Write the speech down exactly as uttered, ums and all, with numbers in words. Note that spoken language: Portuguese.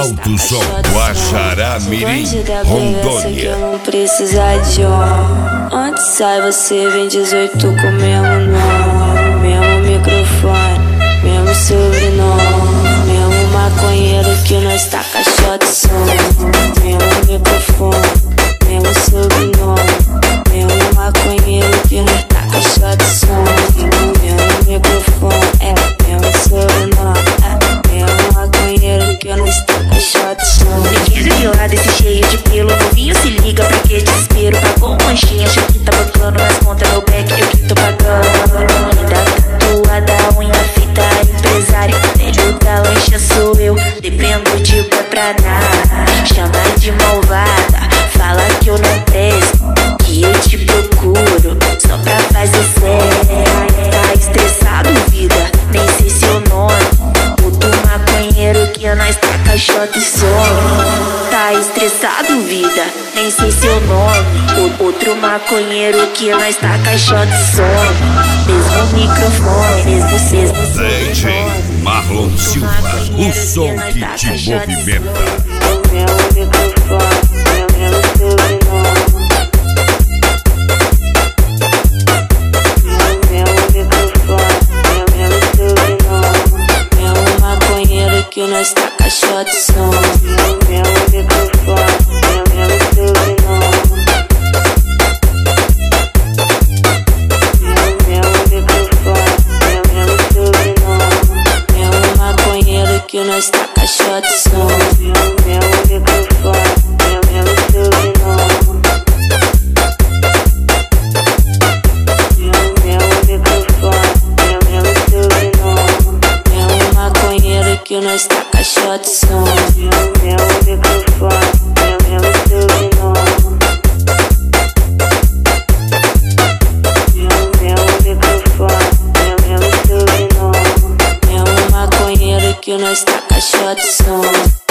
Alto Som, Guaxará Mirim, Rondônia. Não precisa de honra. Onde sai você vem dezoito com mesmo nome, mesmo microfone, mesmo sobrenome, mesmo maconheiro que nós tá caixote som, mesmo microfone, mesmo sobrenome, mesmo maconheiro que nós tá caixote som, mesmo microfone, é mesmo sobrenome, é mesmo maconheiro que nós tá caixote som. Pequeno violado, esse cheio de pelo, novinho se liga pra que desespero. Pagou manchinha, achou que tá bancando, mas conta meu back, eu que tô pagando. Da tatuada, unha feita, empresário, velho da lancha sou eu, dependo de pé pra nada. Chama de malvada, fala que eu não presto, que eu te procuro só pra fazer sério. Tá estressado, vida, nem sei seu nome. Outro maconheiro que nós tá caixote some. Tá estressado, vida, nem sei seu nome. Outro maconheiro que nós tá caixote some. Mesmo microfone, mesmo mesmo D J Marlon Silva, o som que te movimenta. Mesmo microfone, mesmo sobrenome, mesmo microfone, mesmo sobrenome, mesmo maconheiro que nós tá caixote som, mesmo microfone, mesmo sobrenome, mesmo microfone, mesmo sobrenome, mesmo maconheiro que nós tá caixote som, mesmo microfone, mesmo sobrenome, mesmo microfone, mesmo sobrenome, mesmo maconheiro que nós tá caixote som, mesmo microfone, mesmo sobrenome, mesmo microfone, mesmo sobrenome, mesmo maconheiro que nós tá caixote som.